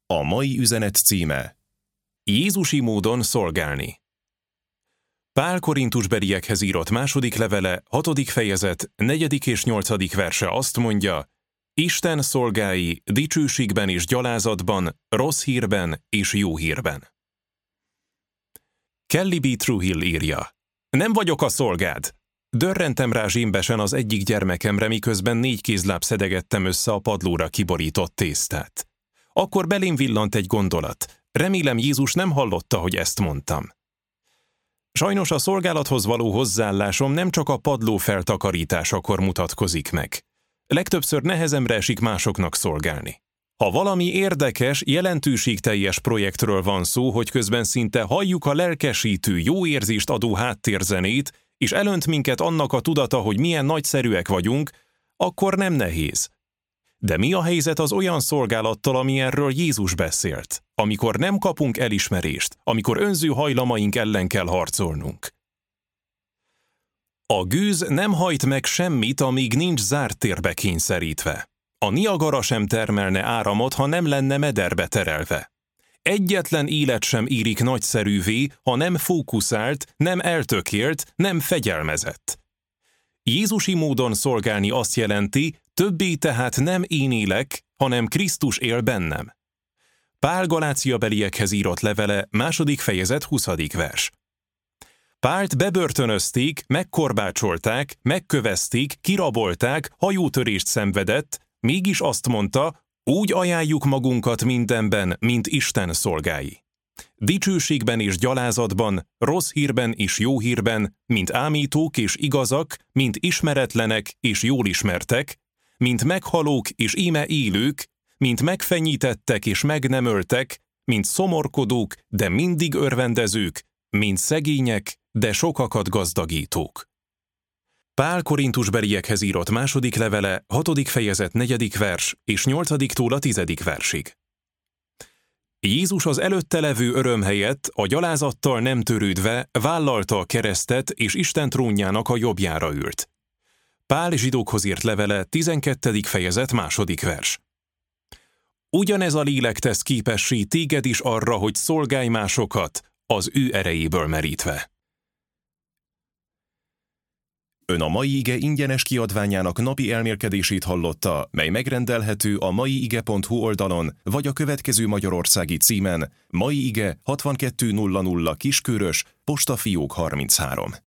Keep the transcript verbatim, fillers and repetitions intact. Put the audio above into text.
A mai üzenet címe: Jézusi módon szolgálni. Pál korintusbeliekhez írott második levele, hatodik fejezet, negyedik és nyolcadik verse azt mondja: Isten szolgái dicsőségben és gyalázatban, rossz hírben és jó hírben. Kelly B. Truhill írja: Nem vagyok a szolgád. Dörrentem rá zsémbesen az egyik gyermekemre, miközben négy kézláb szedegettem össze a padlóra kiborított tésztát. Akkor belém villant egy gondolat. Remélem, Jézus nem hallotta, hogy ezt mondtam. Sajnos a szolgálathoz való hozzáállásom nem csak a padló feltakarításakor mutatkozik meg. Legtöbbször nehezemre esik másoknak szolgálni. Ha valami érdekes, jelentőségteljes projektről van szó, hogy közben szinte halljuk a lelkesítő, jó érzést adó háttérzenét, és elönt minket annak a tudata, hogy milyen nagyszerűek vagyunk, akkor nem nehéz. De mi a helyzet az olyan szolgálattal, amilyenről Jézus beszélt, amikor nem kapunk elismerést, amikor önző hajlamaink ellen kell harcolnunk? A gőz nem hajt meg semmit, amíg nincs zárt térbe kényszerítve. A Niagara sem termelne áramot, ha nem lenne mederbe terelve. Egyetlen élet sem írik nagyszerűvé, ha nem fókuszált, nem eltökélt, nem fegyelmezett. Jézusi módon szolgálni azt jelenti, többé tehát nem én élek, hanem Krisztus él bennem. Pál Galáciabeliekhez írott levele, második fejezet, huszadik vers. Pált bebörtönözték, megkorbácsolták, megkövezték, kirabolták, hajótörést szenvedett, mégis azt mondta, úgy ajánljuk magunkat mindenben, mint Isten szolgái. Dicsőségben és gyalázatban, rossz hírben és jó hírben, mint ámítók és igazak, mint ismeretlenek és jól ismertek, mint meghalók és íme élők, mint megfenyítettek és meg nem öltek, mint szomorkodók, de mindig örvendezők, mint szegények, de sokakat gazdagítók. Pál korintusbeliekhez írott második levele, hatodik fejezet, negyedik vers és nyolcadiktól a tizedik versig. Jézus az előtte levő öröm helyett, a gyalázattal nem törődve vállalta a keresztet, és Isten trónjának a jobbjára ült. Pál zsidókhoz írt levele, tizenkettedik fejezet, második vers. Ugyanez a lélek tesz képessé téged is arra, hogy szolgálj másokat, az ő erejéből merítve. Ön a Mai Ige ingyenes kiadványának napi elmélkedését hallotta, mely megrendelhető a maiige pont hu oldalon, vagy a következő magyarországi címen: Mai Ige hatvankettő nulla nulla Kiskörös, Postafiók harminchárom.